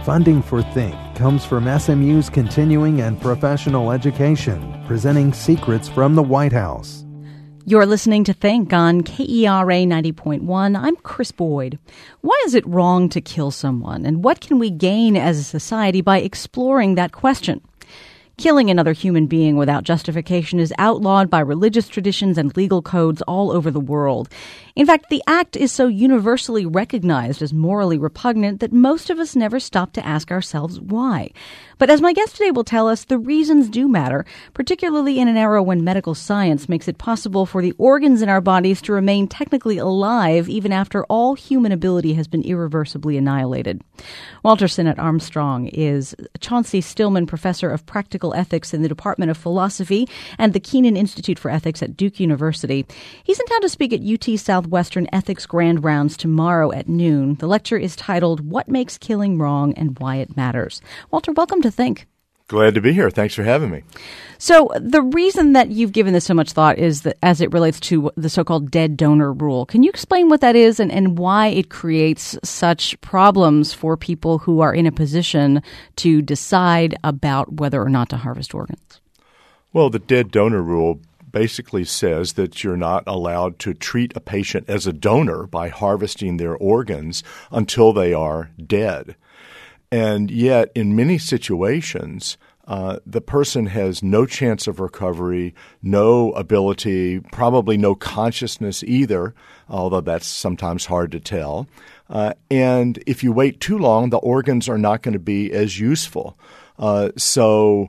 Funding for Think comes from SMU's continuing and professional education, presenting Secrets from the White House. You're listening to Think on KERA 90.1. I'm Chris Boyd. Why is it wrong to kill someone, and what can we gain as a society by exploring that question? Killing another human being without justification is outlawed by religious traditions and legal codes all over the world. In fact, the act is so universally recognized as morally repugnant that most of us never stop to ask ourselves why. But as my guest today will tell us, the reasons do matter, particularly in an era when medical science makes it possible for the organs in our bodies to remain technically alive even after all human ability has been irreversibly annihilated. Walter Sinnott Armstrong is Chauncey Stillman Professor of Practical Ethics in the Department of Philosophy and the Kenan Institute for Ethics at Duke University. He's in town to speak at UT Southwestern Ethics Grand Rounds tomorrow at noon. The lecture is titled, What Makes Killing Wrong and Why It Matters. Walter, welcome to Think. Glad to be here. Thanks for having me. So the reason that you've given this so much thought is that as it relates to the so-called dead donor rule. Can you explain what that is and why it creates such problems for people who are in a position to decide about whether or not to harvest organs? Well, the dead donor rule basically says that you're not allowed to treat a patient as a donor by harvesting their organs until they are dead. And yet, in many situations, the person has no chance of recovery, no ability, probably no consciousness either, although that's sometimes hard to tell. And if you wait too long, the organs are not going to be as useful. So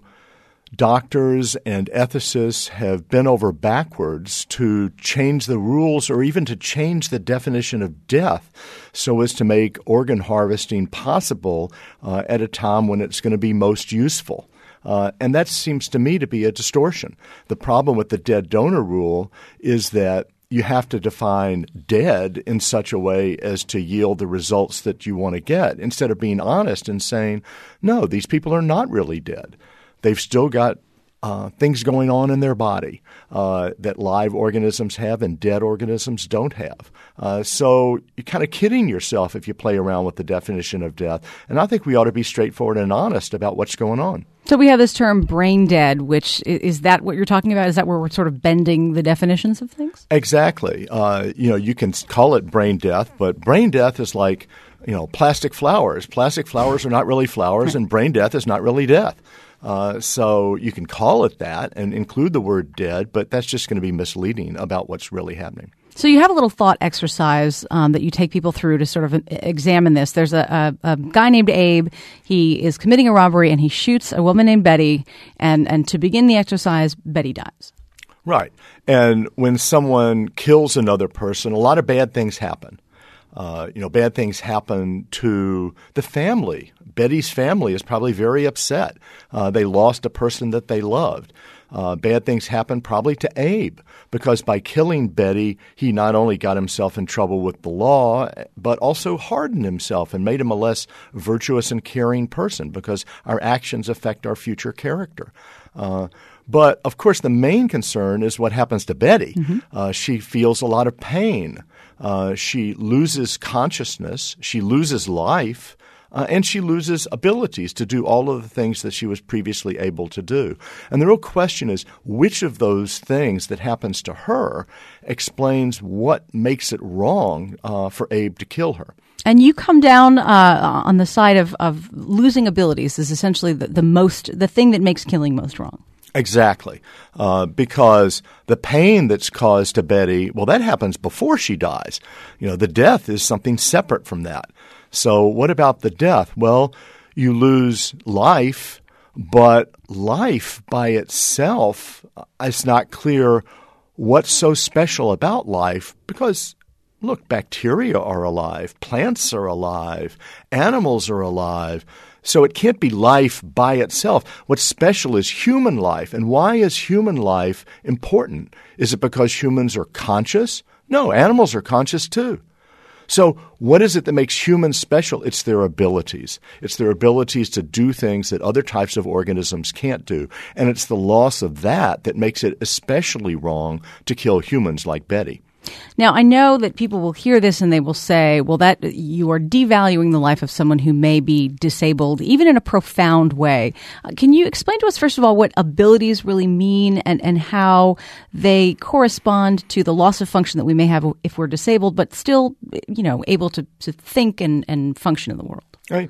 doctors and ethicists have bent over backwards to change the rules or even to change the definition of death so as to make organ harvesting possible at a time when it's going to be most useful. And that seems to me to be a distortion. The problem with the dead donor rule is that you have to define dead in such a way as to yield the results that you want to get, instead of being honest and saying, no, these people are not really dead. They've still got things going on in their body that live organisms have and dead organisms don't have. So you're kind of kidding yourself if you play around with the definition of death. And I think we ought to be straightforward and honest about what's going on. So we have this term brain dead, which is that what you're talking about? Is that where we're sort of bending the definitions of things? Exactly. You can call it brain death, but brain death is like, plastic flowers. Plastic flowers are not really flowers, right. And brain death is not really death. So you can call it that and include the word dead, but that's just going to be misleading about what's really happening. So you have a little thought exercise that you take people through to sort of examine this. There's a guy named Abe. He is committing a robbery, and he shoots a woman named Betty. And to begin the exercise, Betty dies. Right. And when someone kills another person, a lot of bad things happen. Bad things happen to the family. Betty's family is probably very upset. They lost a person that they loved. Bad things happen probably to Abe, because by killing Betty, he not only got himself in trouble with the law, but also hardened himself and made him a less virtuous and caring person, because our actions affect our future character. But, of course, the main concern is what happens to Betty. Mm-hmm. She feels a lot of pain. She loses consciousness. She loses life. And she loses abilities to do all of the things that she was previously able to do. And the real question is, which of those things that happens to her explains what makes it wrong for Abe to kill her? And you come down on the side of losing abilities is essentially the thing that makes killing most wrong. Exactly. Because the pain that's caused to Betty, well, that happens before she dies. The death is something separate from that. So what about the death? Well, you lose life, but life by itself, it's not clear what's so special about life, because look, bacteria are alive, plants are alive, animals are alive. So it can't be life by itself. What's special is human life. And why is human life important? Is it because humans are conscious? No, animals are conscious too. So what is it that makes humans special? It's their abilities. It's their abilities to do things that other types of organisms can't do. And it's the loss of that that makes it especially wrong to kill humans like Betty. Now, I know that people will hear this and they will say, well, that you are devaluing the life of someone who may be disabled, even in a profound way. Can you explain to us, first of all, what abilities really mean and how they correspond to the loss of function that we may have if we're disabled, but still, able to think and function in the world? Right.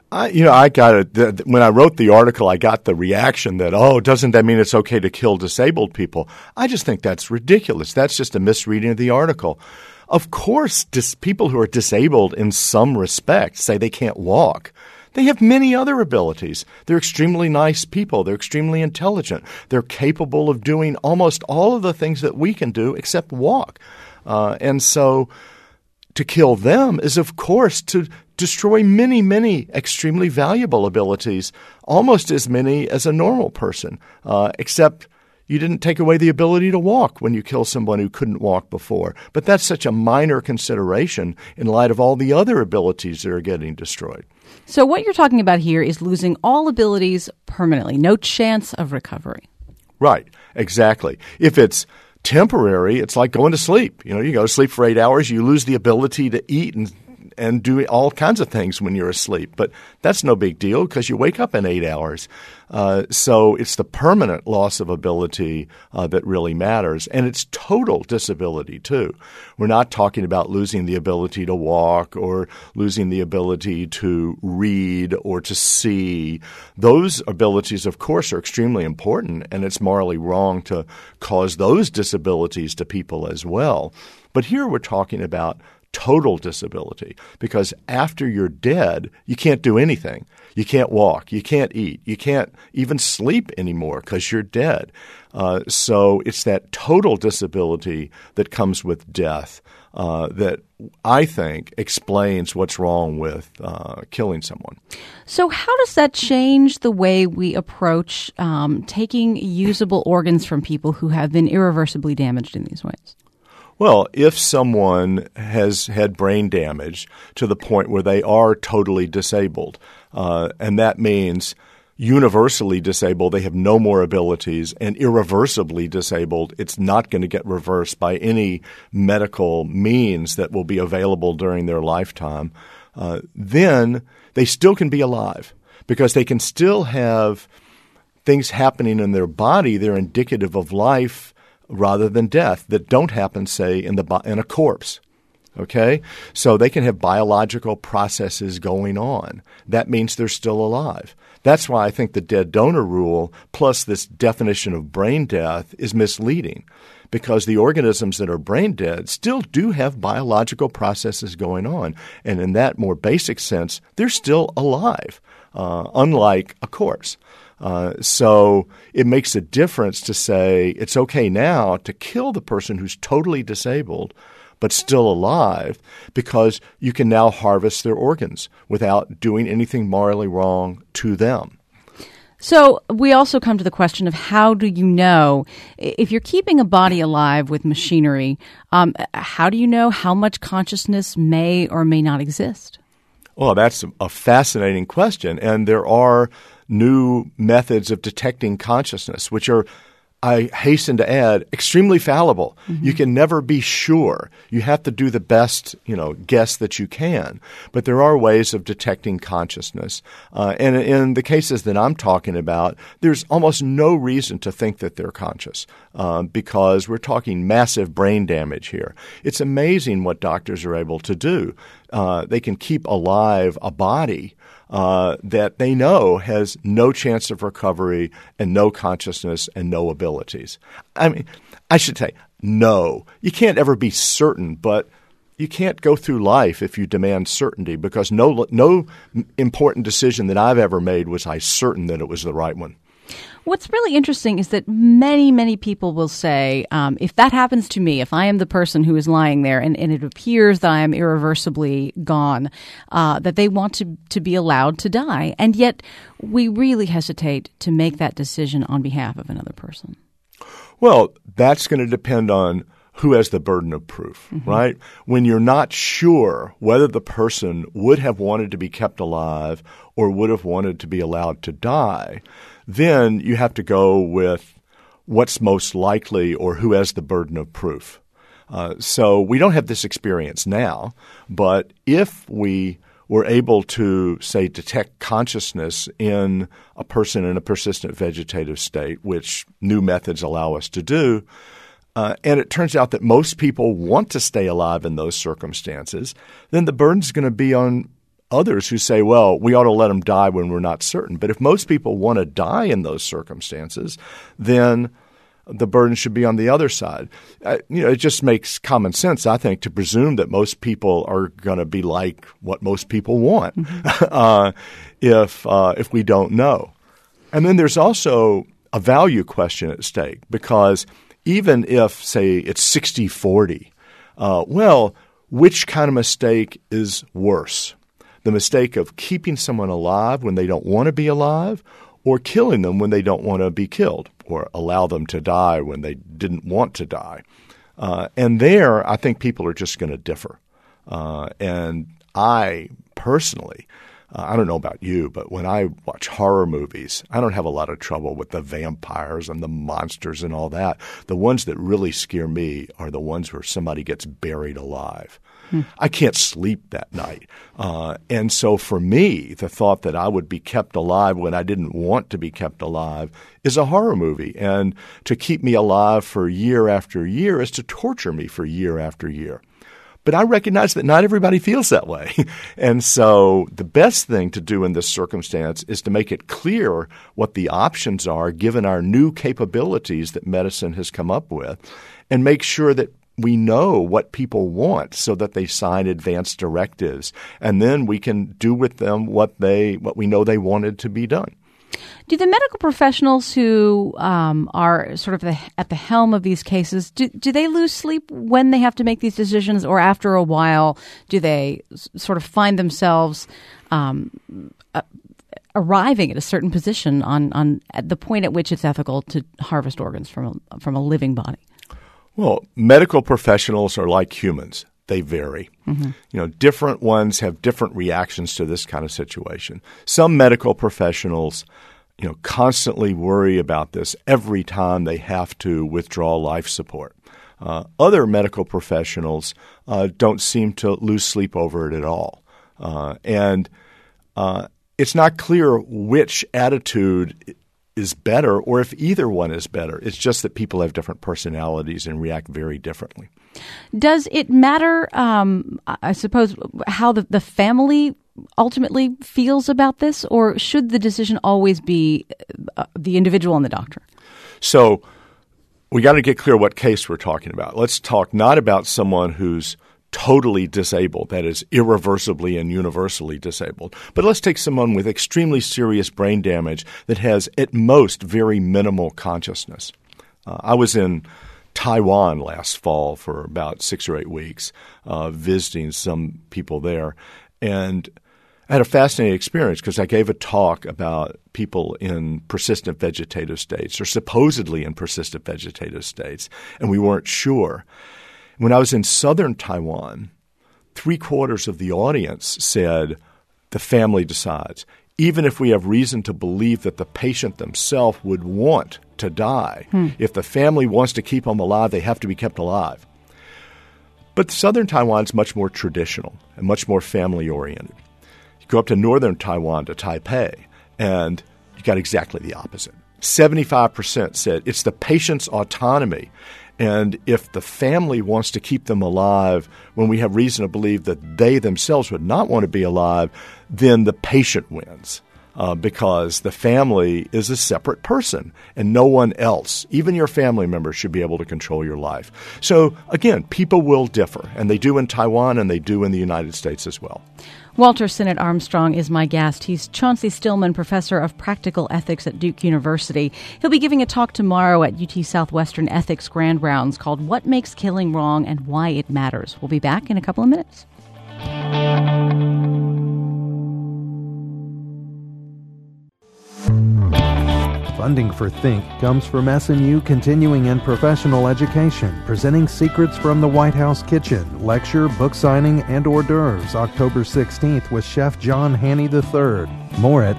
I got it. When I wrote the article, I got the reaction that, doesn't that mean it's okay to kill disabled people? I just think that's ridiculous. That's just a misreading of the article. Of course, people who are disabled in some respect, say they can't walk, they have many other abilities. They're extremely nice people. They're extremely intelligent. They're capable of doing almost all of the things that we can do except walk. And so to kill them is, of course, to destroy many, many extremely valuable abilities, almost as many as a normal person, except you didn't take away the ability to walk when you kill someone who couldn't walk before. But that's such a minor consideration in light of all the other abilities that are getting destroyed. So what you're talking about here is losing all abilities permanently, no chance of recovery. Right, exactly. If it's temporary, it's like going to sleep. You go to sleep for 8 hours, you lose the ability to eat and do all kinds of things when you're asleep. But that's no big deal because you wake up in 8 hours. So it's the permanent loss of ability that really matters. And it's total disability, too. We're not talking about losing the ability to walk or losing the ability to read or to see. Those abilities, of course, are extremely important, and it's morally wrong to cause those disabilities to people as well. But here we're talking about total disability, because after you're dead, you can't do anything. You can't walk. You can't eat. You can't even sleep anymore because you're dead. So it's that total disability that comes with death that I think explains what's wrong with killing someone. So how does that change the way we approach taking usable organs from people who have been irreversibly damaged in these ways? Well, if someone has had brain damage to the point where they are totally disabled, and that means universally disabled, they have no more abilities, and irreversibly disabled, it's not going to get reversed by any medical means that will be available during their lifetime, then they still can be alive because they can still have things happening in their body that are indicative of life rather than death that don't happen, say, in a corpse. Okay? So they can have biological processes going on. That means they're still alive. That's why I think the dead donor rule plus this definition of brain death is misleading, because the organisms that are brain dead still do have biological processes going on. And in that more basic sense, they're still alive, unlike a corpse. So it makes a difference to say it's okay now to kill the person who's totally disabled but still alive, because you can now harvest their organs without doing anything morally wrong to them. So we also come to the question of how do you know if you're keeping a body alive with machinery, how do you know how much consciousness may or may not exist? Well, that's a fascinating question, and there are new methods of detecting consciousness, which are, I hasten to add, extremely fallible. Mm-hmm. You can never be sure. You have to do the best, guess that you can. But there are ways of detecting consciousness. And in the cases that I'm talking about, there's almost no reason to think that they're conscious because we're talking massive brain damage here. It's amazing what doctors are able to do. They can keep alive a body that they know has no chance of recovery and no consciousness and no abilities. I mean, I should say no. You can't ever be certain, but you can't go through life if you demand certainty, because no important decision that I've ever made was I certain that it was the right one. What's really interesting is that many, many people will say, if that happens to me, if I am the person who is lying there and it appears that I am irreversibly gone, that they want to be allowed to die. And yet we really hesitate to make that decision on behalf of another person. Well, that's going to depend on who has the burden of proof, mm-hmm. right? When you're not sure whether the person would have wanted to be kept alive or would have wanted to be allowed to die, then you have to go with what's most likely or who has the burden of proof. So we don't have this experience now, but if we were able to, say, detect consciousness in a person in a persistent vegetative state, which new methods allow us to do, and it turns out that most people want to stay alive in those circumstances, then the burden's going to be on others who say, well, we ought to let them die when we're not certain. But if most people want to die in those circumstances, then the burden should be on the other side. It just makes common sense, I think, to presume that most people are going to be like what most people want if we don't know. And then there's also a value question at stake, because even if, say, it's 60-40, which kind of mistake is worse? The mistake of keeping someone alive when they don't want to be alive, or killing them when they don't want to be killed, or allow them to die when they didn't want to die. And there, I think people are just going to differ. And I personally, I don't know about you, but when I watch horror movies, I don't have a lot of trouble with the vampires and the monsters and all that. The ones that really scare me are the ones where somebody gets buried alive. I can't sleep that night. And so for me, the thought that I would be kept alive when I didn't want to be kept alive is a horror movie. And to keep me alive for year after year is to torture me for year after year. But I recognize that not everybody feels that way. And so the best thing to do in this circumstance is to make it clear what the options are given our new capabilities that medicine has come up with, and make sure that we know what people want so that they sign advance directives, and then we can do with them what we know they wanted to be done. Do the medical professionals who are sort of at the helm of these cases, do they lose sleep when they have to make these decisions, or after a while do they sort of find themselves arriving at a certain position on at the point at which it's ethical to harvest organs from a living body? Well, medical professionals are like humans. They vary. Mm-hmm. Different ones have different reactions to this kind of situation. Some medical professionals, constantly worry about this every time they have to withdraw life support. Other medical professionals don't seem to lose sleep over it at all. And it's not clear which attitude is better, or if either one is better. It's just that people have different personalities and react very differently. Does it matter, I suppose, how the family ultimately feels about this, or should the decision always be the individual and the doctor? So we got to get clear what case we're talking about. Let's talk not about someone who's totally disabled, that is irreversibly and universally disabled. But let's take someone with extremely serious brain damage that has at most very minimal consciousness. I was in Taiwan last fall for about 6 or 8 weeks visiting some people there, and I had a fascinating experience because I gave a talk about people in persistent vegetative states, or supposedly in persistent vegetative states, and we weren't sure. When I was in southern Taiwan, 3/4 of the audience said the family decides. Even if we have reason to believe that the patient themselves would want to die, if the family wants to keep them alive, they have to be kept alive. But southern Taiwan is much more traditional and much more family-oriented. You go up to northern Taiwan, to Taipei, and you got exactly the opposite. 75% said it's the patient's autonomy. And if the family wants to keep them alive when we have reason to believe that they themselves would not want to be alive, then the patient wins because the family is a separate person and no one else, even your family members, should be able to control your life. So, again, people will differ, and they do in Taiwan and they do in the United States as well. Walter Sinnott Armstrong is my guest. He's Chauncey Stillman Professor of Practical Ethics at Duke University. He'll be giving a talk tomorrow at UT Southwestern Ethics Grand Rounds called What Makes Killing Wrong and Why It Matters. We'll be back in a couple of minutes. Funding for Think comes from SMU Continuing and Professional Education, presenting Secrets from the White House Kitchen, lecture, book signing, and hors d'oeuvres, October 16th with Chef John Haney III. More at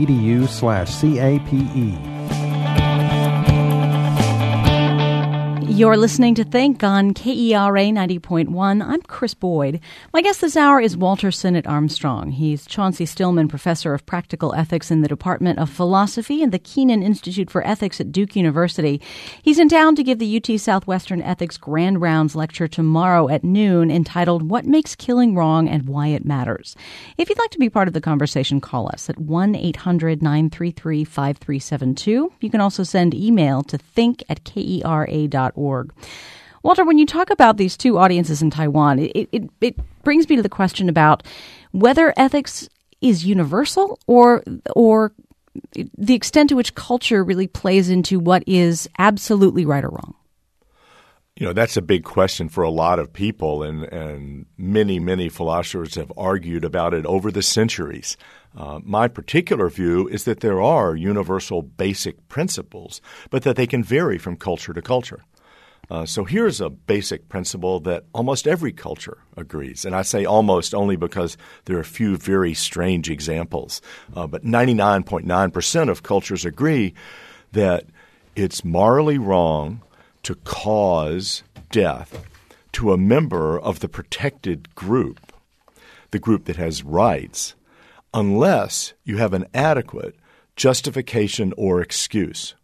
smu.edu/CAPE. You're listening to Think on KERA 90.1. I'm Chris Boyd. My guest this hour is Walter Sinnott Armstrong. He's Chauncey Stillman Professor of Practical Ethics in the Department of Philosophy and the Kenan Institute for Ethics at Duke University. He's in town to give the UT Southwestern Ethics Grand Rounds lecture tomorrow at noon entitled What Makes Killing Wrong and Why It Matters. If you'd like to be part of the conversation, call us at 1-800-933-5372. You can also send email to think@kera.org. Walter, when you talk about these two audiences in Taiwan, it brings me to the question about whether ethics is universal or the extent to which culture really plays into what is absolutely right or wrong. You know, that's a big question for a lot of people, and many, many philosophers have argued about it over the centuries. My particular view is that there are universal basic principles, but that they can vary from culture to culture. So here's a basic principle that almost every culture agrees. And I say almost only because there are a few very strange examples. But 99.9% of cultures agree that it's morally wrong to cause death to a member of the protected group, the group that has rights, unless you have an adequate justification or excuse.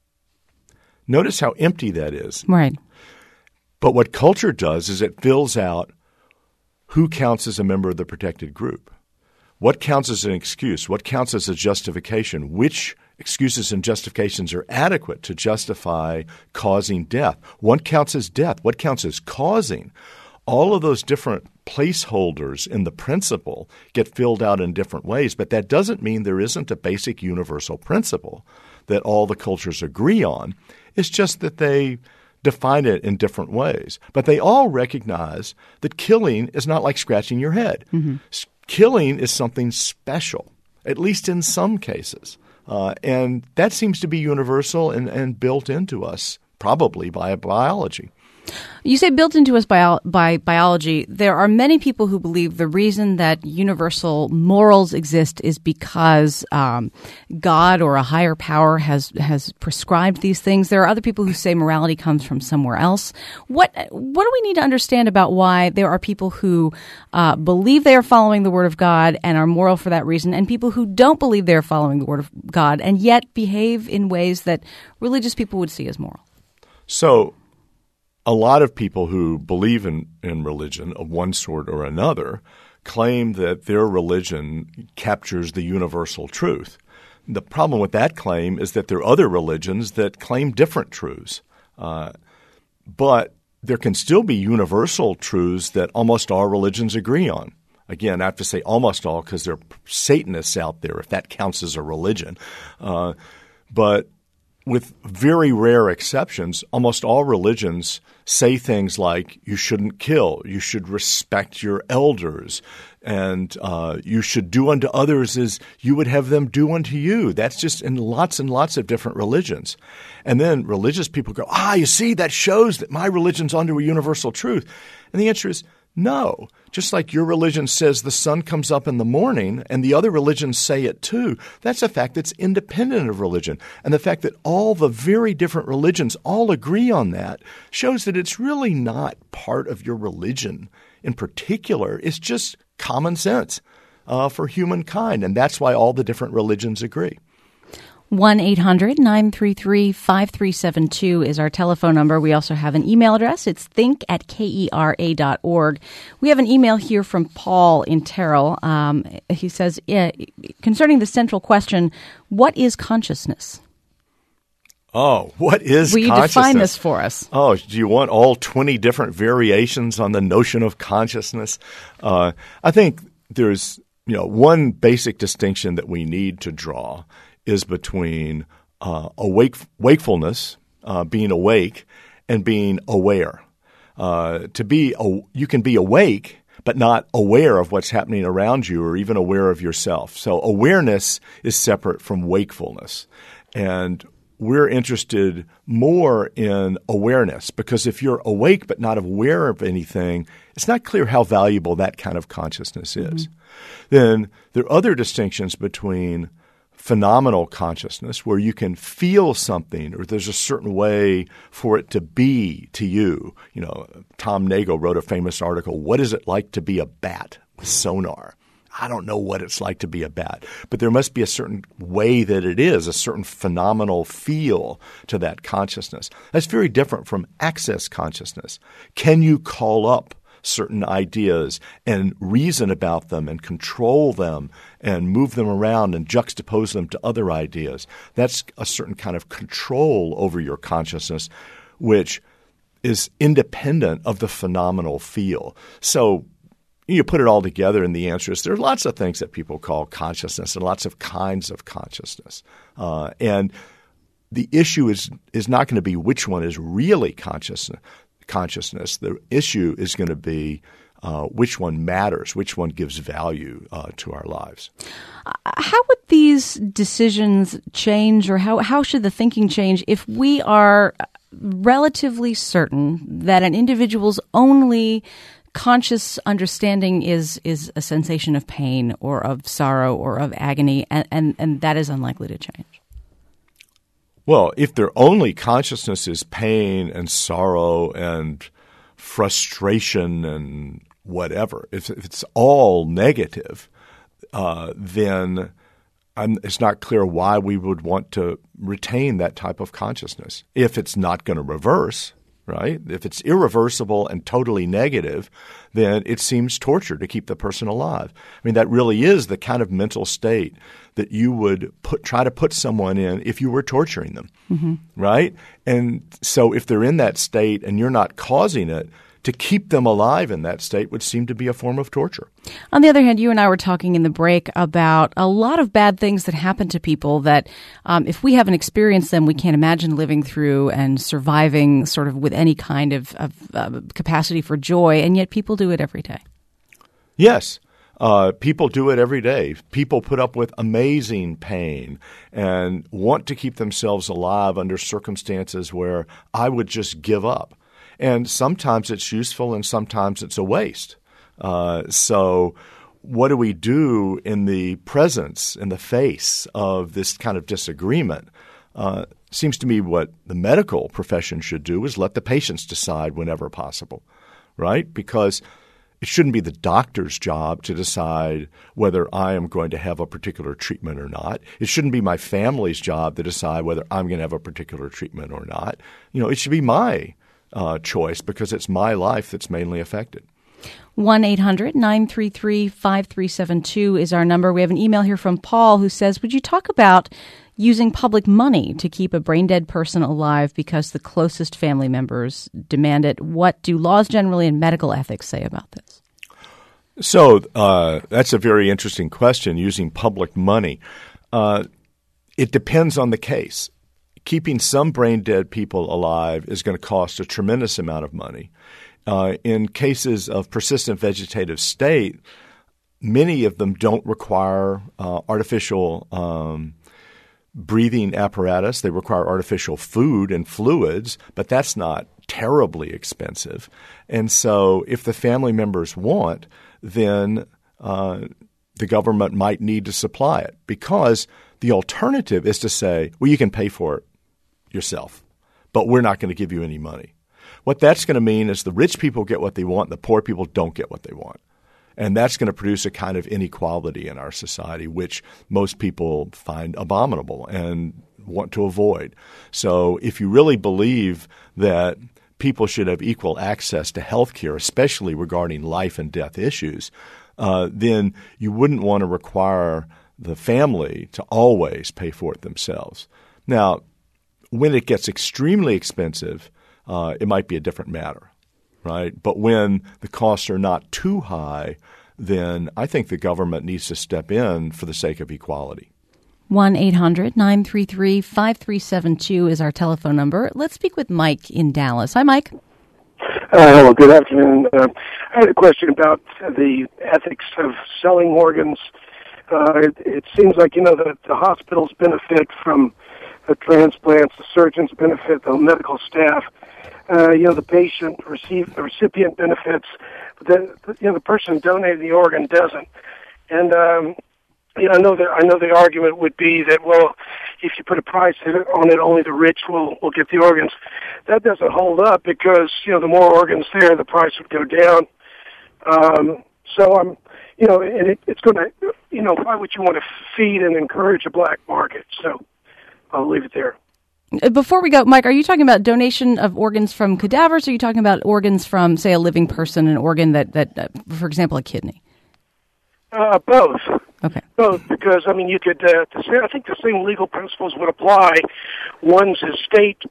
Notice how empty that is. Right. But what culture does is it fills out who counts as a member of the protected group. What counts as an excuse? What counts as a justification? Which excuses and justifications are adequate to justify causing death? What counts as death? What counts as causing? All of those different placeholders in the principle get filled out in different ways, but that doesn't mean there isn't a basic universal principle that all the cultures agree on. It's just that they define it in different ways. But they all recognize that killing is not like scratching your head. Mm-hmm. Killing is something special, at least in some cases. And that seems to be universal and built into us, probably by biology. You say built into us by biology. There are many people who believe the reason that universal morals exist is because God or a higher power has prescribed these things. There are other people who say morality comes from somewhere else. What do we need to understand about why there are people who believe they are following the Word of God and are moral for that reason, and people who don't believe they are following the Word of God and yet behave in ways that religious people would see as moral? So a lot of people who believe in religion of one sort or another claim that their religion captures the universal truth. The problem with that claim is that there are other religions that claim different truths. But there can still be universal truths that almost all religions agree on. Again, I have to say almost all because there are Satanists out there, if that counts as a religion. But with very rare exceptions, almost all religions say things like you shouldn't kill, you should respect your elders, and you should do unto others as you would have them do unto you. That's just in lots and lots of different religions. And then religious people go, you see, that shows that my religion's under a universal truth. And the answer is no. Just like your religion says the sun comes up in the morning and the other religions say it too, that's a fact that's independent of religion. And the fact that all the very different religions all agree on that shows that it's really not part of your religion in particular. It's just common sense for humankind. And that's why all the different religions agree. 1-800-933-5372 is our telephone number. We also have an email address. It's think@kera.org. We have an email here from Paul in Terrell. He says, concerning the central question, what is consciousness? Oh, what is consciousness? Will you define this for us? Oh, do you want all 20 different variations on the notion of consciousness? I think there's one basic distinction that we need to draw is between wakefulness, being awake, and being aware. You can be awake but not aware of what's happening around you or even aware of yourself. So awareness is separate from wakefulness. And we're interested more in awareness because if you're awake but not aware of anything, it's not clear how valuable that kind of consciousness is. Mm-hmm. Then there are other distinctions between phenomenal consciousness where you can feel something or there's a certain way for it to be to you. You know, Tom Nagel wrote a famous article, "What is it like to be a bat with sonar?" I don't know what it's like to be a bat, but there must be a certain way that it is, a certain phenomenal feel to that consciousness. That's very different from access consciousness. Can you call up certain ideas and reason about them and control them and move them around and juxtapose them to other ideas? That's a certain kind of control over your consciousness, which is independent of the phenomenal feel. So you put it all together, and the answer is there are lots of things that people call consciousness and lots of kinds of consciousness. And the issue is not going to be which one is really consciousness. The issue is going to be which one matters, which one gives value to our lives. How would these decisions change, or how should the thinking change if we are relatively certain that an individual's only conscious understanding is a sensation of pain or of sorrow or of agony, and that is unlikely to change? Well, if their only consciousness is pain and sorrow and frustration and whatever, if it's all negative, then it's not clear why we would want to retain that type of consciousness if it's not going to reverse. Right? If it's irreversible and totally negative, then it seems torture to keep the person alive. I mean, that really is the kind of mental state that you would try to put someone in if you were torturing them, right? And so if they're in that state and you're not causing it, to keep them alive in that state would seem to be a form of torture. On the other hand, you and I were talking in the break about a lot of bad things that happen to people that if we haven't experienced them, we can't imagine living through and surviving sort of with any kind of capacity for joy, and yet people do it every day. Yes. People do it every day. People put up with amazing pain and want to keep themselves alive under circumstances where I would just give up. And sometimes it's useful and sometimes it's a waste. So what do we do in the presence, in the face of this kind of disagreement? Seems to me what the medical profession should do is let the patients decide whenever possible, right? Because it shouldn't be the doctor's job to decide whether I am going to have a particular treatment or not. It shouldn't be my family's job to decide whether I'm going to have a particular treatment or not. You know, it should be my choice because it's my life that's mainly affected. 1-800-933-5372 is our number. We have an email here from Paul who says, would you talk about using public money to keep a brain-dead person alive because the closest family members demand it? What do laws generally and medical ethics say about this? So that's a very interesting question, using public money. It depends on the case. Keeping some brain-dead people alive is going to cost a tremendous amount of money. In cases of persistent vegetative state, many of them don't require artificial breathing apparatus. They require artificial food and fluids, but that's not terribly expensive. And so if the family members want, then the government might need to supply it, because the alternative is to say, well, you can pay for it yourself, but we're not going to give you any money. What that's going to mean is the rich people get what they want, the poor people don't get what they want. And that's going to produce a kind of inequality in our society, which most people find abominable and want to avoid. So if you really believe that people should have equal access to health care, especially regarding life and death issues, then you wouldn't want to require the family to always pay for it themselves. Now, when it gets extremely expensive, it might be a different matter, right? But when the costs are not too high, then I think the government needs to step in for the sake of equality. 1-800-933-5372 is our telephone number. Let's speak with Mike in Dallas. Hi, Mike. Hello, good afternoon. I had a question about the ethics of selling organs. It seems like, that the hospitals benefit from the transplants, the surgeons benefit, the medical staff. The patient the recipient benefits, but the person who donated the organ doesn't. And I know the argument would be that, well, if you put a price on it, only the rich will get the organs. That doesn't hold up because the more organs there, the price would go down. So I'm, and it's going to, why would you want to feed and encourage a black market? So I'll leave it there. Before we go, Mike, are you talking about donation of organs from cadavers, or are you talking about organs from, say, a living person, an organ that for example, a kidney? Both. Okay. Both, because, you could, I think the same legal principles would apply. One's estate,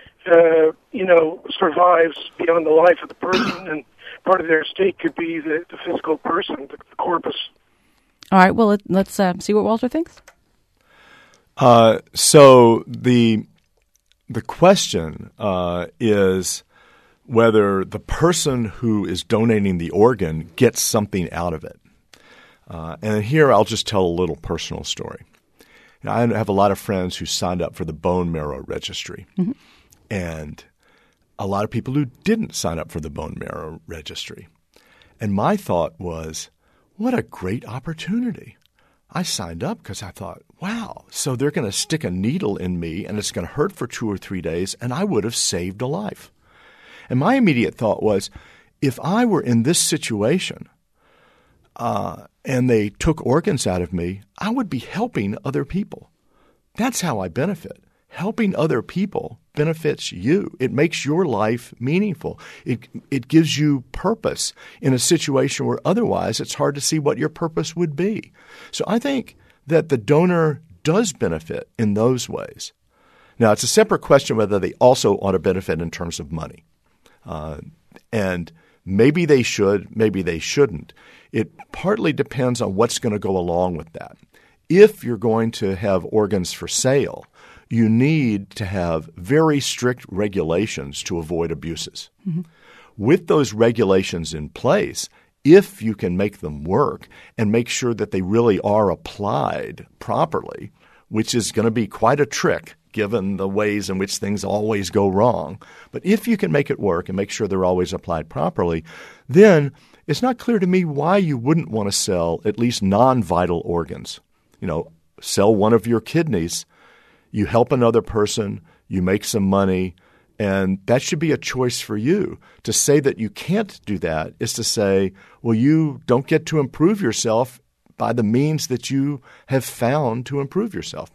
survives beyond the life of the person, and part of their estate could be the physical person, the corpus. All right, well, let's see what Walter thinks. So the question is whether the person who is donating the organ gets something out of it. And here I'll just tell a little personal story. I have a lot of friends who signed up for the bone marrow registry, mm-hmm. and a lot of people who didn't sign up for the bone marrow registry. And my thought was, what a great opportunity. I signed up because I thought, wow, so they're going to stick a needle in me and it's going to hurt for 2 or 3 days, and I would have saved a life. And my immediate thought was, if I were in this situation and they took organs out of me, I would be helping other people. That's how I benefit. Helping other people benefits you. It makes your life meaningful. It gives you purpose in a situation where otherwise it's hard to see what your purpose would be. So I think that the donor does benefit in those ways. Now, it's a separate question whether they also ought to benefit in terms of money. And maybe they should, maybe they shouldn't. It partly depends on what's going to go along with that. If you're going to have organs for sale, you need to have very strict regulations to avoid abuses. Mm-hmm. With those regulations in place, if you can make them work and make sure that they really are applied properly, which is going to be quite a trick given the ways in which things always go wrong. But if you can make it work and make sure they're always applied properly, then it's not clear to me why you wouldn't want to sell at least non-vital organs. Sell one of your kidneys, you help another person, you make some money, and that should be a choice for you. To say that you can't do that is to say, well, you don't get to improve yourself by the means that you have found to improve yourself.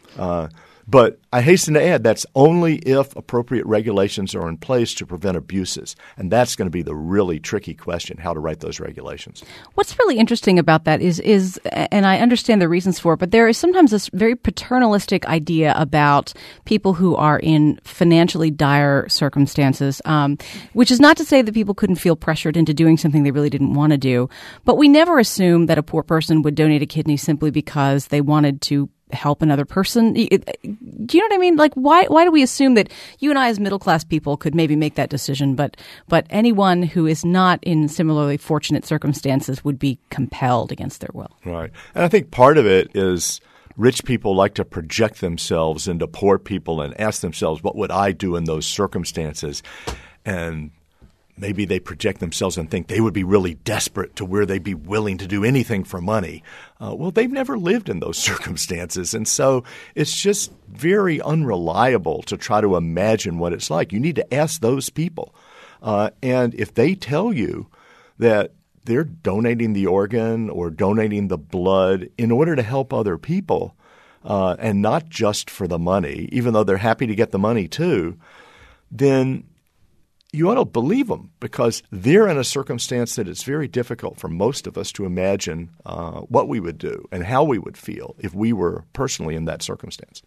But I hasten to add that's only if appropriate regulations are in place to prevent abuses. And that's going to be the really tricky question, how to write those regulations. What's really interesting about that is, and I understand the reasons for it, but there is sometimes this very paternalistic idea about people who are in financially dire circumstances, which is not to say that people couldn't feel pressured into doing something they really didn't want to do. But we never assume that a poor person would donate a kidney simply because they wanted to help another person. Do you know what I mean? Like, why do we assume that you and I as middle-class people could maybe make that decision, but anyone who is not in similarly fortunate circumstances would be compelled against their will? Right. And I think part of it is rich people like to project themselves into poor people and ask themselves, what would I do in those circumstances? And maybe they project themselves and think they would be really desperate to where they'd be willing to do anything for money. Well, they've never lived in those circumstances. And so it's just very unreliable to try to imagine what it's like. You need to ask those people. And if they tell you that they're donating the organ or donating the blood in order to help other people and not just for the money, even though they're happy to get the money too, then you ought to believe them because they're in a circumstance that it's very difficult for most of us to imagine what we would do and how we would feel if we were personally in that circumstance.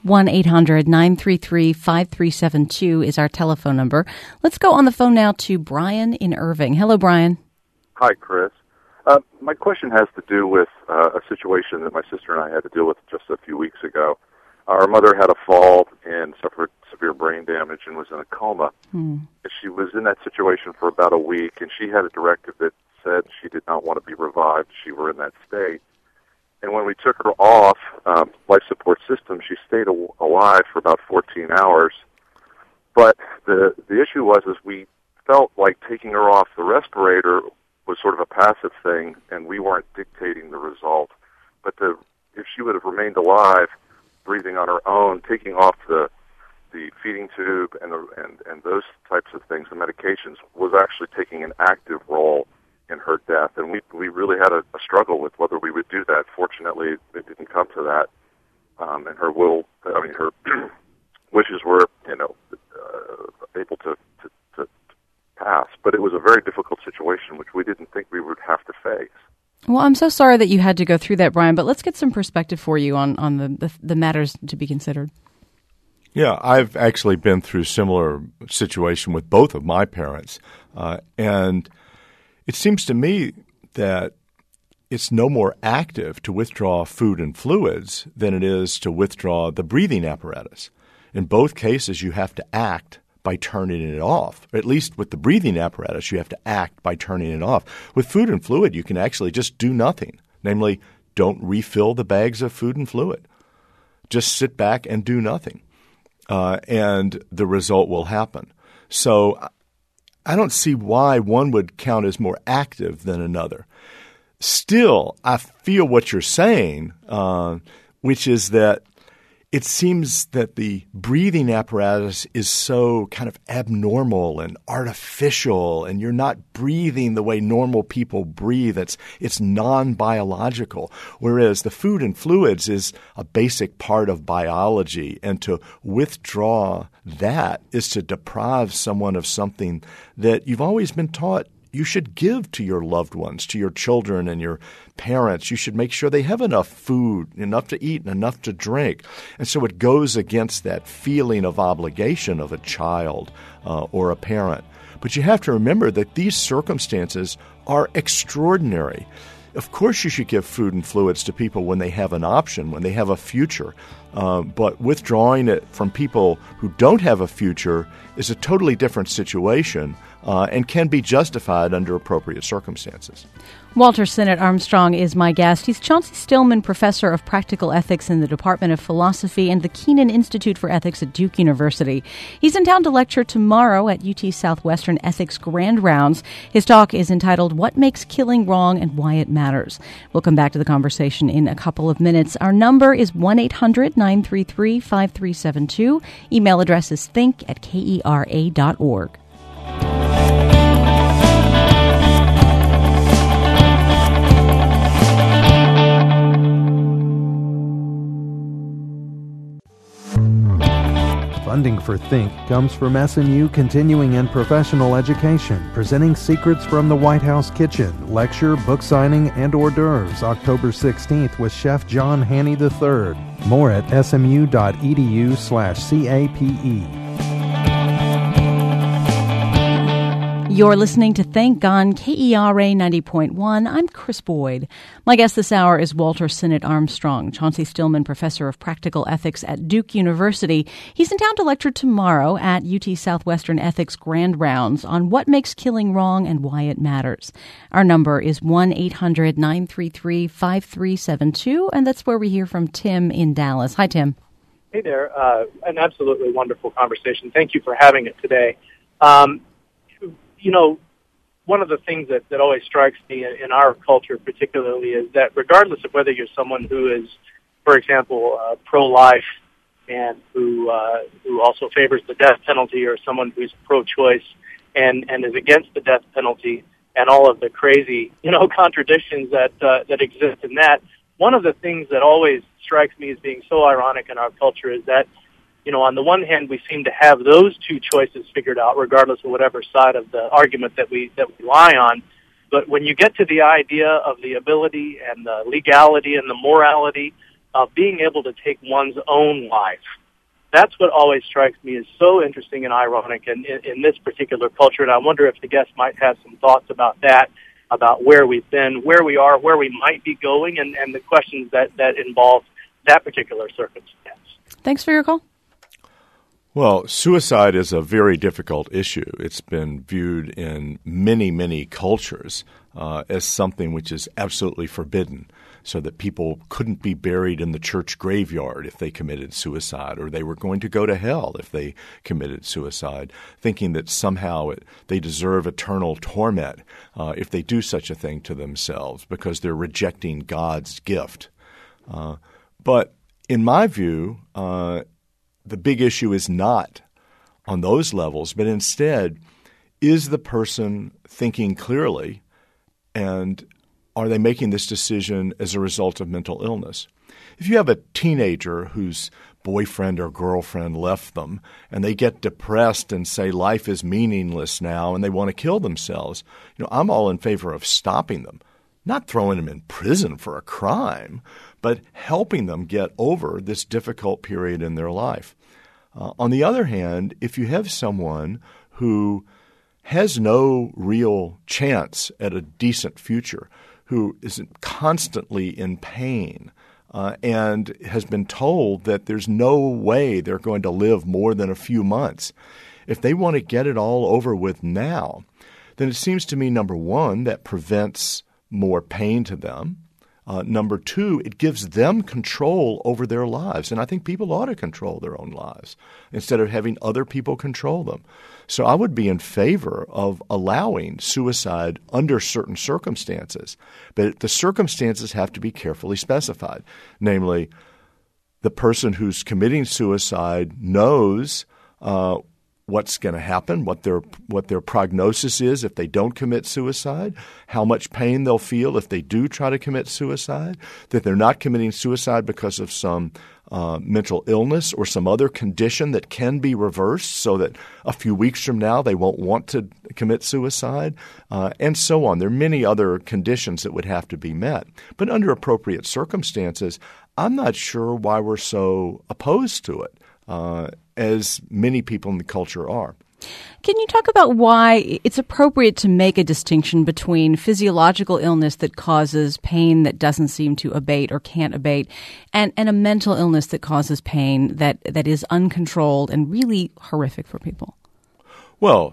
1-800-933-5372 is our telephone number. Let's go on the phone now to Brian in Irving. Hello, Brian. Hi, Chris. My question has to do with a situation that my sister and I had to deal with just a few weeks ago. Our mother had a fall and suffered severe brain damage and was in a coma. She was in that situation for about a week, and she had a directive that said she did not want to be revived. She were in that state. And when we took her off life support system, she stayed alive for about 14 hours. But the issue was we felt like taking her off the respirator was sort of a passive thing, and we weren't dictating the result. but if she would have remained alive, breathing on her own, taking off the feeding tube and those types of things, the medications, was actually taking an active role in her death. And we really had a struggle with whether we would do that. Fortunately, it didn't come to that. And her her wishes were, able to pass. But it was a very difficult situation, which we didn't think we would have to face. Well, I'm so sorry that you had to go through that, Brian, but let's get some perspective for you on the matters to be considered. Yeah, I've actually been through a similar situation with both of my parents. And it seems to me that it's no more active to withdraw food and fluids than it is to withdraw the breathing apparatus. In both cases, you have to act by turning it off. At least with the breathing apparatus, you have to act by turning it off. With food and fluid, you can actually just do nothing. Namely, don't refill the bags of food and fluid. Just sit back and do nothing. And the result will happen. So I don't see why one would count as more active than another. Still, I feel what you're saying, which is that it seems that the breathing apparatus is so kind of abnormal and artificial, and you're not breathing the way normal people breathe. It's non-biological, whereas the food and fluids is a basic part of biology, and to withdraw that is to deprive someone of something that you've always been taught you should give to your loved ones, to your children and your parents. You should make sure they have enough food, enough to eat, and enough to drink. And so it goes against that feeling of obligation of a child or a parent. But you have to remember that these circumstances are extraordinary. Of course you should give food and fluids to people when they have an option, when they have a future. But withdrawing it from people who don't have a future is a totally different situation and can be justified under appropriate circumstances. Walter Sinnott Armstrong is my guest. He's Chauncey Stillman Professor of Practical Ethics in the Department of Philosophy and the Kenan Institute for Ethics at Duke University. He's in town to lecture tomorrow at UT Southwestern Ethics Grand Rounds. His talk is entitled, What Makes Killing Wrong and Why It Matters. We'll come back to the conversation in a couple of minutes. Our number is 1-800-933-5372. Email address is think@kera.org. Funding for Think comes from SMU Continuing and Professional Education, presenting Secrets from the White House Kitchen, lecture, book signing, and hors d'oeuvres, October 16th with Chef John Haney III. More at smu.edu/CAPE. You're listening to Think on KERA 90.1. I'm Chris Boyd. My guest this hour is Walter Sinnott Armstrong, Chauncey Stillman Professor of Practical Ethics at Duke University. He's in town to lecture tomorrow at UT Southwestern Ethics Grand Rounds on what makes killing wrong and why it matters. Our number is 1-800-933-5372, and that's where we hear from Tim in Dallas. Hi, Tim. Hey there. An absolutely wonderful conversation. Thank you for having it today. One of the things that always strikes me in our culture particularly is that regardless of whether you're someone who is, for example, pro-life and who also favors the death penalty, or someone who's pro-choice and is against the death penalty and all of the crazy, contradictions that exist in that, one of the things that always strikes me as being so ironic in our culture is that, on the one hand, we seem to have those two choices figured out, regardless of whatever side of the argument that we lie on. But when you get to the idea of the ability and the legality and the morality of being able to take one's own life, that's what always strikes me as so interesting and ironic in this particular culture. And I wonder if the guest might have some thoughts about that, about where we've been, where we are, where we might be going, and the questions that involve that particular circumstance. Thanks for your call. Well, suicide is a very difficult issue. It's been viewed in many, many cultures as something which is absolutely forbidden, so that people couldn't be buried in the church graveyard if they committed suicide, or they were going to go to hell if they committed suicide, thinking that somehow they deserve eternal torment if they do such a thing to themselves because they're rejecting God's gift. But in my view, the big issue is not on those levels, but instead, is the person thinking clearly, and are they making this decision as a result of mental illness? If you have a teenager whose boyfriend or girlfriend left them and they get depressed and say life is meaningless now and they want to kill themselves, I'm all in favor of stopping them, not throwing them in prison for a crime, but helping them get over this difficult period in their life. On the other hand, if you have someone who has no real chance at a decent future, who is constantly in pain, and has been told that there's no way they're going to live more than a few months, if they want to get it all over with now, then it seems to me, number one, that prevents more pain to them. Number two, it gives them control over their lives. And I think people ought to control their own lives instead of having other people control them. So I would be in favor of allowing suicide under certain circumstances. But the circumstances have to be carefully specified. Namely, the person who's committing suicide knows what's going to happen, what their prognosis is if they don't commit suicide, how much pain they'll feel if they do try to commit suicide, that they're not committing suicide because of some mental illness or some other condition that can be reversed so that a few weeks from now they won't want to commit suicide, and so on. There are many other conditions that would have to be met. But under appropriate circumstances, I'm not sure why we're so opposed to it, as many people in the culture are. Can you talk about why it's appropriate to make a distinction between physiological illness that causes pain that doesn't seem to abate or can't abate and a mental illness that causes pain that is uncontrolled and really horrific for people? Well,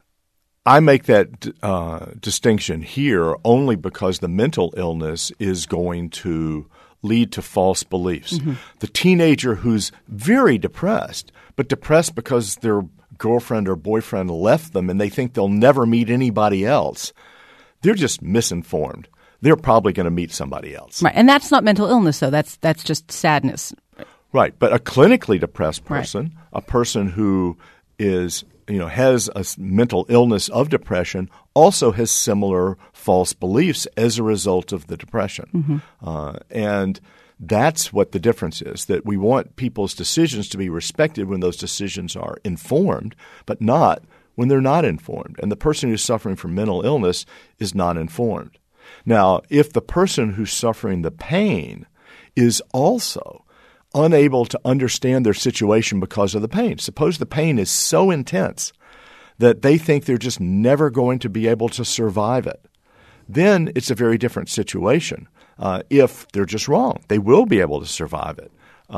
I make that distinction here only because the mental illness is going to lead to false beliefs. Mm-hmm. The teenager who's very depressed, but depressed because their girlfriend or boyfriend left them and they think they'll never meet anybody else, they're just misinformed. They're probably going to meet somebody else. Right, and that's not mental illness, though. That's just sadness. Right, but a clinically depressed person, right, a person who is has a mental illness of depression, also has similar false beliefs as a result of the depression. Mm-hmm. And that's what the difference is, that we want people's decisions to be respected when those decisions are informed, but not when they're not informed. And the person who's suffering from mental illness is not informed. Now, if the person who's suffering the pain is also unable to understand their situation because of the pain. Suppose the pain is so intense that they think they're just never going to be able to survive it. Then it's a very different situation. If they're just wrong, they will be able to survive it.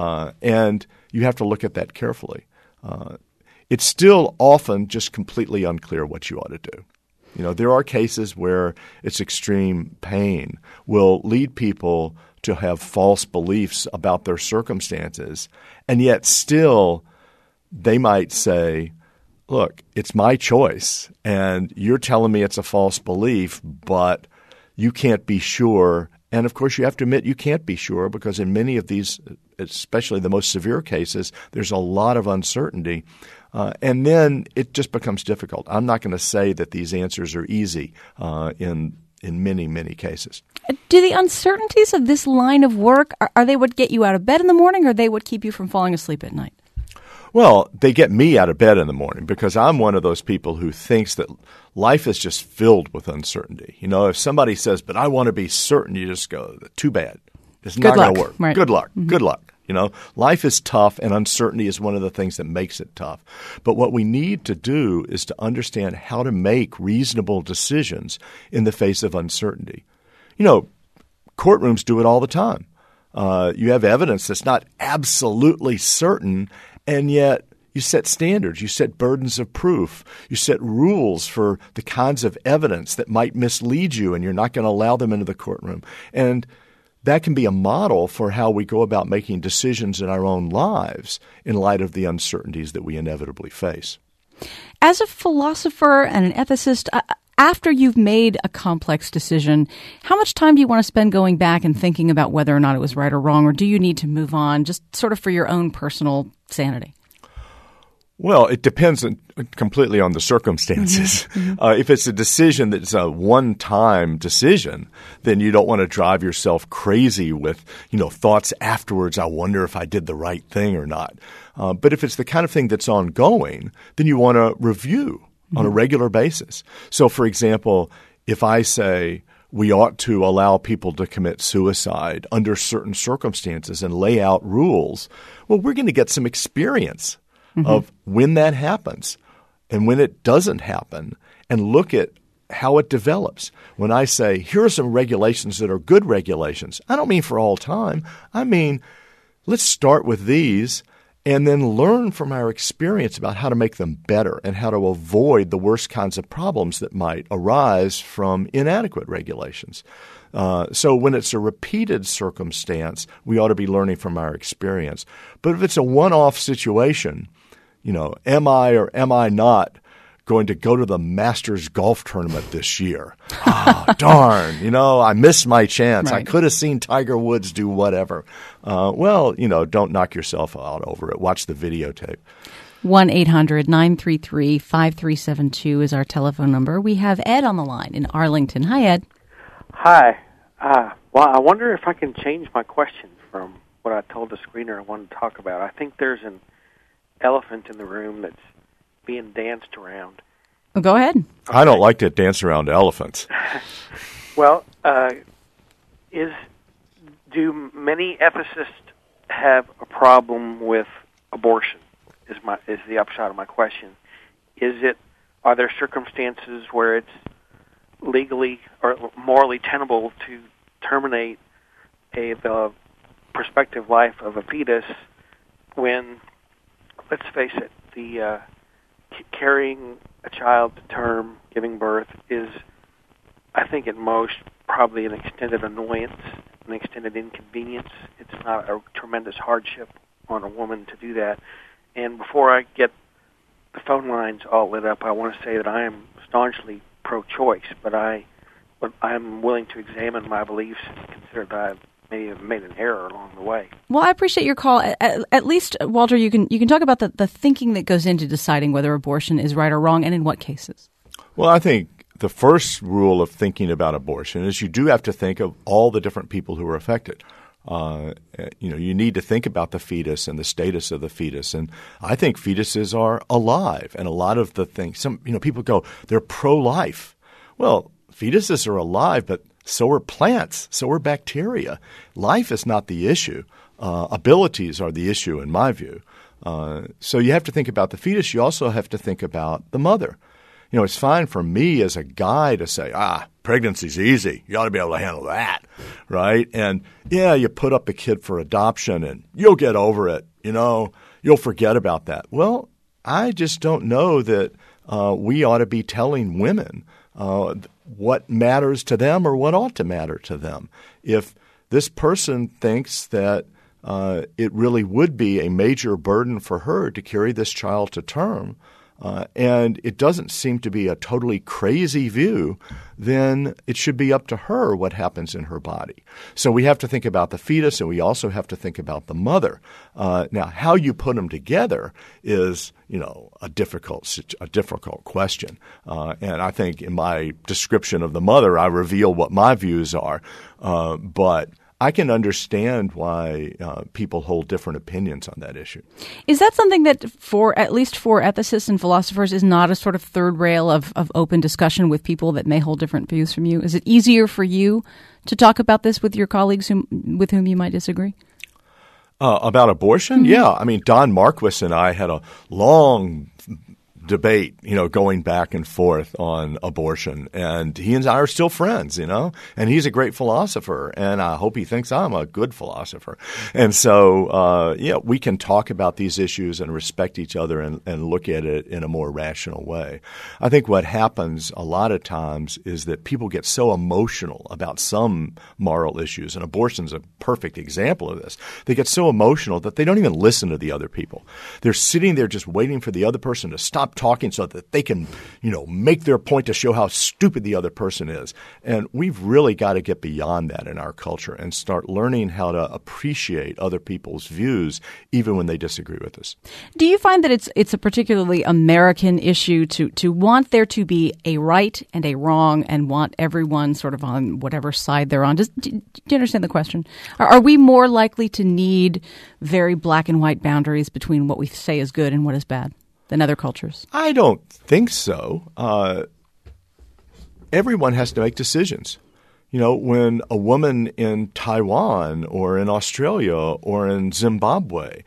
And you have to look at that carefully. It's still often just completely unclear what you ought to do. There are cases where it's extreme pain will lead people to have false beliefs about their circumstances, and yet still they might say, look, it's my choice, and you're telling me it's a false belief, but you can't be sure. And, of course, you have to admit you can't be sure because in many of these, especially the most severe cases, there's a lot of uncertainty. And then it just becomes difficult. I'm not going to say that these answers are easy in many, many cases. Do the uncertainties of this line of work, are they what get you out of bed in the morning, or are they what keep you from falling asleep at night? Well, they get me out of bed in the morning because I'm one of those people who thinks that life is just filled with uncertainty. If somebody says, but I want to be certain, you just go, too bad. It's not going to work. Right. Good luck. Mm-hmm. Good luck. Life is tough, and uncertainty is one of the things that makes it tough. But what we need to do is to understand how to make reasonable decisions in the face of uncertainty. Courtrooms do it all the time. You have evidence that's not absolutely certain, and yet you set standards, you set burdens of proof, you set rules for the kinds of evidence that might mislead you, and you're not going to allow them into the courtroom. And that can be a model for how we go about making decisions in our own lives in light of the uncertainties that we inevitably face. As a philosopher and an ethicist, after you've made a complex decision, how much time do you want to spend going back and thinking about whether or not it was right or wrong, or do you need to move on just sort of for your own personal sanity? Well, it depends completely on the circumstances. If it's a decision that's a one-time decision, then you don't want to drive yourself crazy with, thoughts afterwards. I wonder if I did the right thing or not. But if it's the kind of thing that's ongoing, then you want to review on a regular basis. So, for example, if I say we ought to allow people to commit suicide under certain circumstances and lay out rules, well, we're going to get some experience of when that happens and when it doesn't happen, and look at how it develops. When I say, here are some regulations that are good regulations, I don't mean for all time. I mean, let's start with these and then learn from our experience about how to make them better and how to avoid the worst kinds of problems that might arise from inadequate regulations. So when it's a repeated circumstance, we ought to be learning from our experience. But if it's a one-off situation, am I or am I not going to go to the Masters golf tournament this year? Darn, I missed my chance. Right. I could have seen Tiger Woods do whatever. Don't knock yourself out over it. Watch the videotape. 1-800-933-5372 is our telephone number. We have Ed on the line in Arlington. Hi, Ed. Hi. Well, I wonder if I can change my question from what I told the screener I wanted to talk about. I think there's an elephant in the room that's being danced around. Well, go ahead. I don't like to dance around elephants. Well, do many ethicists have a problem with abortion? Is the upshot of my question. Are there circumstances where it's legally or morally tenable to terminate the prospective life of a fetus when, let's face it, the carrying a child to term, giving birth, is, I think at most, probably an extended annoyance, an extended inconvenience. It's not a tremendous hardship on a woman to do that. And before I get the phone lines all lit up, I want to say that I am staunchly pro-choice, but I'm willing to examine my beliefs and consider that I've maybe made an error along the way. Well, I appreciate your call. At least, Walter, you can talk about the thinking that goes into deciding whether abortion is right or wrong, and in what cases. Well, I think the first rule of thinking about abortion is you do have to think of all the different people who are affected. You need to think about the fetus and the status of the fetus. And I think fetuses are alive. And a lot of the things, people go, they're pro-life. Well, fetuses are alive, but so are plants. So are bacteria. Life is not the issue. Abilities are the issue, in my view. So you have to think about the fetus. You also have to think about the mother. It's fine for me as a guy to say, pregnancy's easy. You ought to be able to handle that, right? And, you put up a kid for adoption and you'll get over it. You'll forget about that. Well, I just don't know that we ought to be telling women what matters to them or what ought to matter to them. If this person thinks that it really would be a major burden for her to carry this child to term, and it doesn't seem to be a totally crazy view, then it should be up to her what happens in her body. So we have to think about the fetus, and we also have to think about the mother. Now, how you put them together is, a difficult question. And I think in my description of the mother, I reveal what my views are. But I can understand why people hold different opinions on that issue. Is that something that, at least for ethicists and philosophers, is not a sort of third rail of open discussion with people that may hold different views from you? Is it easier for you to talk about this with your colleagues with whom you might disagree? About abortion? Mm-hmm. Yeah. I mean, Don Marquis and I had a long debate, going back and forth on abortion. And he and I are still friends, and he's a great philosopher. And I hope he thinks I'm a good philosopher. And so, we can talk about these issues and respect each other and look at it in a more rational way. I think what happens a lot of times is that people get so emotional about some moral issues, and abortion's a perfect example of this. They get so emotional that they don't even listen to the other people. They're sitting there just waiting for the other person to stop talking so that they can, make their point to show how stupid the other person is. And we've really got to get beyond that in our culture and start learning how to appreciate other people's views, even when they disagree with us. Do you find that it's a particularly American issue to want there to be a right and a wrong and want everyone sort of on whatever side they're on? Do you understand the question? Are we more likely to need very black and white boundaries between what we say is good and what is bad than other cultures? I don't think so. Everyone has to make decisions. When a woman in Taiwan or in Australia or in Zimbabwe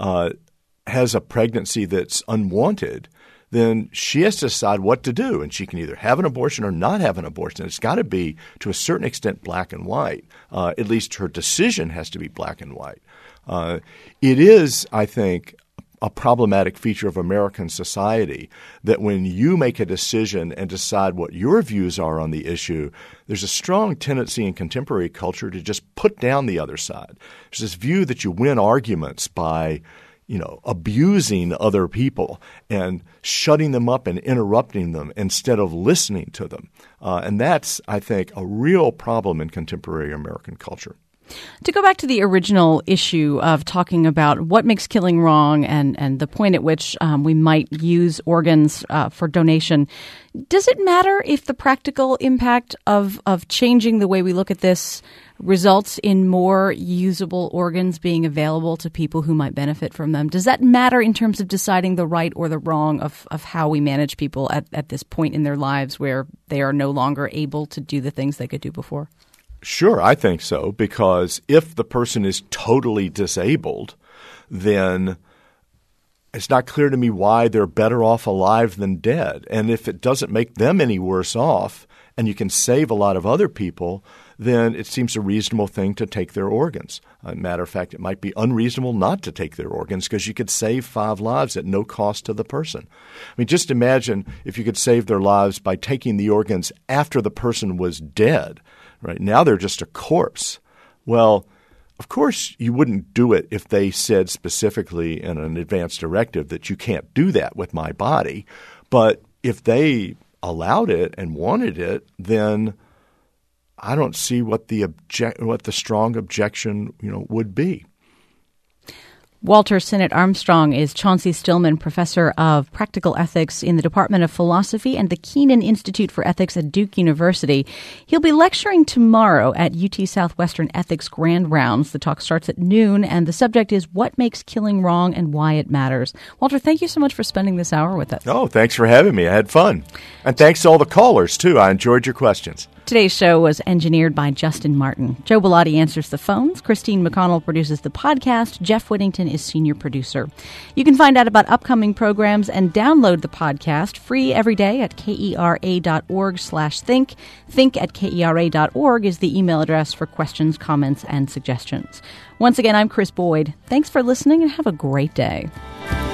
has a pregnancy that's unwanted, then she has to decide what to do. And she can either have an abortion or not have an abortion. It's got to be, to a certain extent, black and white. At least her decision has to be black and white. It is, I think, a problematic feature of American society that when you make a decision and decide what your views are on the issue, there's a strong tendency in contemporary culture to just put down the other side. There's this view that you win arguments by abusing other people and shutting them up and interrupting them instead of listening to them. And that's, I think, a real problem in contemporary American culture. To go back to the original issue of talking about what makes killing wrong and the point at which we might use organs for donation, does it matter if the practical impact of changing the way we look at this results in more usable organs being available to people who might benefit from them? Does that matter in terms of deciding the right or the wrong of how we manage people at this point in their lives where they are no longer able to do the things they could do before? Sure, I think so, because if the person is totally disabled, then it's not clear to me why they're better off alive than dead. And if it doesn't make them any worse off and you can save a lot of other people, then it seems a reasonable thing to take their organs. Matter of fact, it might be unreasonable not to take their organs because you could save 5 lives at no cost to the person. I mean, just imagine if you could save their lives by taking the organs after the person was dead. Right now they're just a corpse. Well, of course you wouldn't do it if they said specifically in an advance directive that you can't do that with my body. But if they allowed it and wanted it, then I don't see what the strong objection would be. Walter Sinnott Armstrong is Chauncey Stillman Professor of Practical Ethics in the Department of Philosophy and the Keenan Institute for Ethics at Duke University. He'll be lecturing tomorrow at UT Southwestern Ethics Grand Rounds. The talk starts at noon, and the subject is what makes killing wrong and why it matters. Walter, thank you so much for spending this hour with us. Oh, thanks for having me. I had fun. And thanks to all the callers, too. I enjoyed your questions. Today's show was engineered by Justin Martin. Joe Bellotti answers the phones. Christine McConnell produces the podcast. Jeff Whittington is senior producer. You can find out about upcoming programs and download the podcast free every day at kera.org/think. Think@kera.org is the email address for questions, comments, and suggestions. Once again, I'm Chris Boyd. Thanks for listening and have a great day.